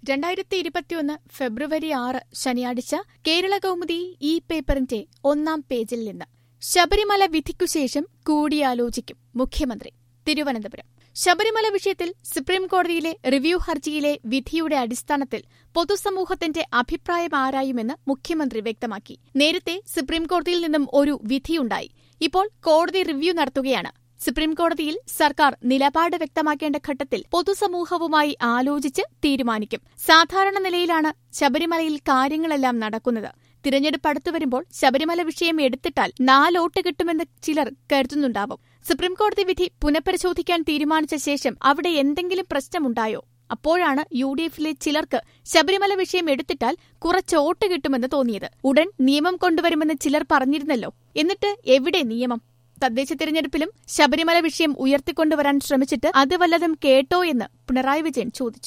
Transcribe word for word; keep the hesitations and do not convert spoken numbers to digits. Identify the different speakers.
Speaker 1: രണ്ടായിരത്തി ഇരുപത്തിയൊന്ന് ഫെബ്രുവരി ആറ് ശനിയാഴ്ച കേരളകൗമുദി ഈ പേപ്പറിന്റെ ഒന്നാം പേജിൽ നിന്ന് ശബരിമല വിധിക്കുശേഷം കൂടിയാലോചിക്കും മുഖ്യമന്ത്രി. തിരുവനന്തപുരം. ശബരിമല വിഷയത്തിൽ സുപ്രീംകോടതിയിലെ റിവ്യൂ ഹർജിയിലെ വിധിയുടെ അടിസ്ഥാനത്തിൽ പൊതുസമൂഹത്തിന്റെ അഭിപ്രായം ആരായുമെന്ന് മുഖ്യമന്ത്രി വ്യക്തമാക്കി. നേരത്തെ സുപ്രീംകോടതിയിൽ നിന്നും ഒരു വിധിയുണ്ടായി. ഇപ്പോൾ കോടതി റിവ്യൂ നടത്തുകയാണ്. സുപ്രീംകോടതിയിൽ സർക്കാർ നിലപാട് വ്യക്തമാക്കേണ്ട ഘട്ടത്തിൽ പൊതുസമൂഹവുമായി ആലോചിച്ച് തീരുമാനിക്കും. സാധാരണ നിലയിലാണ് ശബരിമലയിൽ കാര്യങ്ങളെല്ലാം നടക്കുന്നത്. തിരഞ്ഞെടുപ്പ് അടുത്തുവരുമ്പോൾ ശബരിമല വിഷയം എടുത്തിട്ടാൽ നാലോട്ട് കിട്ടുമെന്ന് ചിലർ കരുതുന്നുണ്ടാവും. സുപ്രീംകോടതി വിധി പുനഃപരിശോധിക്കാൻ തീരുമാനിച്ച ശേഷം അവിടെ എന്തെങ്കിലും പ്രശ്നമുണ്ടായോ? അപ്പോഴാണ് യു ഡി എഫിലെ ചിലർക്ക് ശബരിമല വിഷയം എടുത്തിട്ടാൽ കുറച്ചോട്ട് കിട്ടുമെന്ന് തോന്നിയത്. ഉടൻ നിയമം കൊണ്ടുവരുമെന്ന് ചിലർ പറഞ്ഞിരുന്നല്ലോ. എന്നിട്ട് എവിടെ നിയമം? തദ്ദേശ തിരഞ്ഞെടുപ്പിലും ശബരിമല വിഷയം ഉയർത്തിക്കൊണ്ടുവരാൻ ശ്രമിച്ചിട്ട് അത് വല്ലതും കേട്ടോ എന്ന് പിണറായി വിജയൻ ചോദിച്ചു.